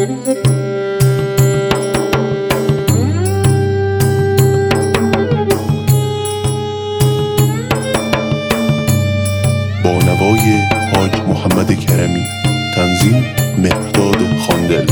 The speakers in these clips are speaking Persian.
با نوای حاج محمد کرمی، تنظیم مهرداد خاندل.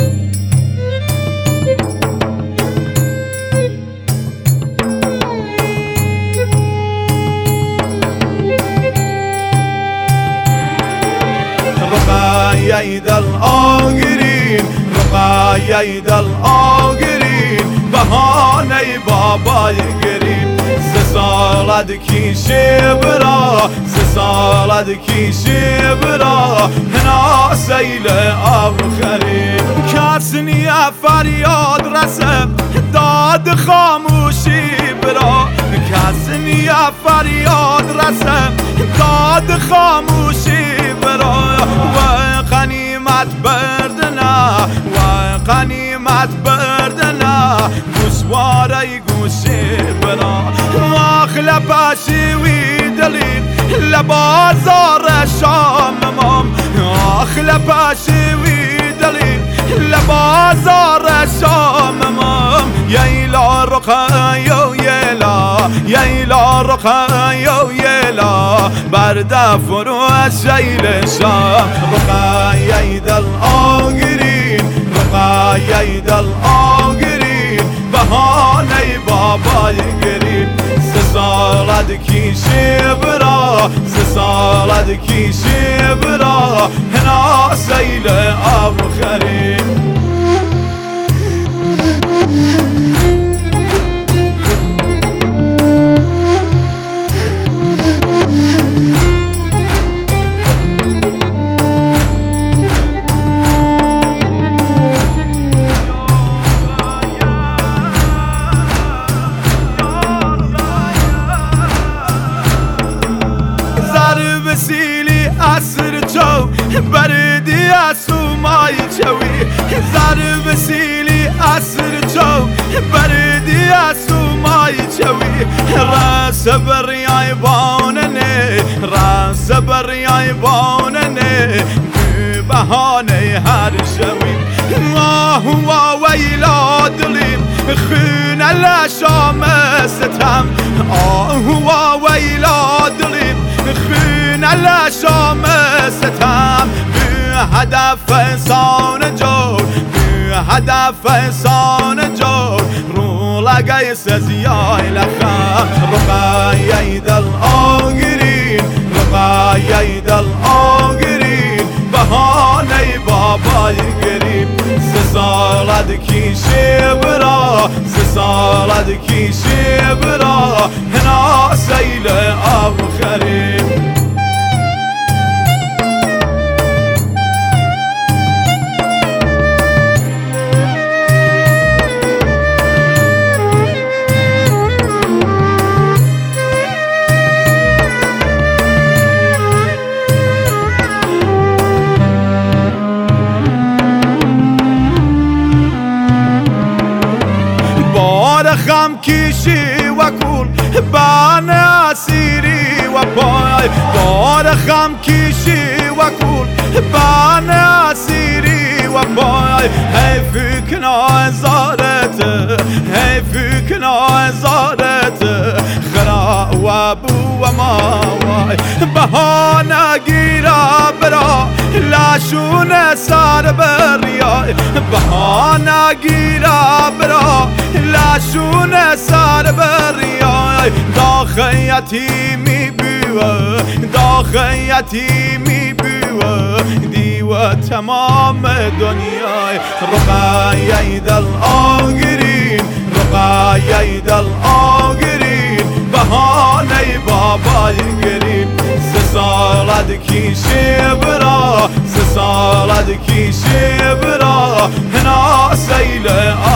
رقای دل آگرین، رقای دل آگرین، بهانه بابای گرین. 3 سالد کیشه برا، 3 سالد کیشه برا، هنا سیل آخرین. کس نیا فریاد رسم داد خاموشی برا، کس نیا فریاد رسم داد خاموشی برا. و غنیمت بردنا، و غنیمت بردنا، گوشواره گوشی برا. آخلا پاشوی دلین لبازار شامم، آخلا پاشوی دلین لبازار شامم. ییلا رقایو ییلا، ییلا رقایو ییلا، برده فرو شیل شام. رقای دل آگرین، رقای دل آگرین، بهانه بابای گرین. 3 سالد کیشه برا، 3 سالد کیشه برا، هنا سیل آخرین. وسیلی عصر چو بردی اسومای چوی. زر وسیلی عصر چو بردی اسومای چوی. راس بریای باننه، راس بریای باننه، بهانه هر شوی. آه ویلا دلیم خون لشام ستم، آه ویلا دلیم خون لشام ستم. بی هدف انسان جور، بی هدف انسان جور، رو لگای سزیای لخم. رقای دل آگرین، رقای دل آگرین، بهانه بابای گرین. 3 سالد کیشه برا، 3 سالد کیشه برا، هنا سیل آخرین. خم کیشی و کول بان اسیری و پای. بار خم کیشی و کول بان اسیری و پای. حیف کنا زارت، حیف کنا زارت، خرا و بو و ماوای. بهانه گیرا برا لاشون سر بریای. بهانه گیرا برا لاشون سر بریای. داخیتی می بیوه، داخیتی می بیوه، دیوه تمام دنیای. رقای دل آگرین، رقای دل آگرین، بهانه بابای گرین. 3 سالد کیشه برا، 3 سالد کیشه برا، هنا سیل